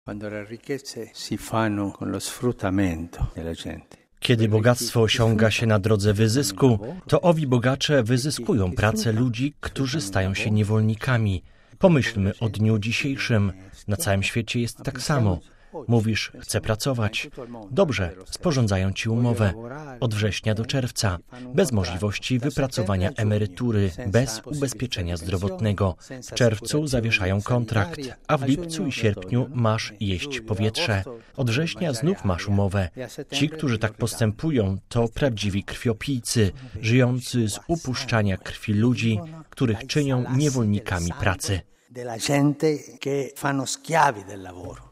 Kiedy bogactwo osiąga się na drodze wyzysku, to owi bogacze wyzyskują pracę ludzi, którzy stają się niewolnikami. Pomyślmy o dniu dzisiejszym. Na całym świecie jest tak samo. Mówisz, chcę pracować. Dobrze, sporządzają ci umowę. Od września do czerwca. Bez możliwości wypracowania emerytury, bez ubezpieczenia zdrowotnego. W czerwcu zawieszają kontrakt, a w lipcu i sierpniu masz jeść powietrze. Od września znów masz umowę. Ci, którzy tak postępują, to prawdziwi krwiopijcy, żyjący z upuszczania krwi ludzi, których czynią niewolnikami pracy. Della gente che fanno schiavi del lavoro.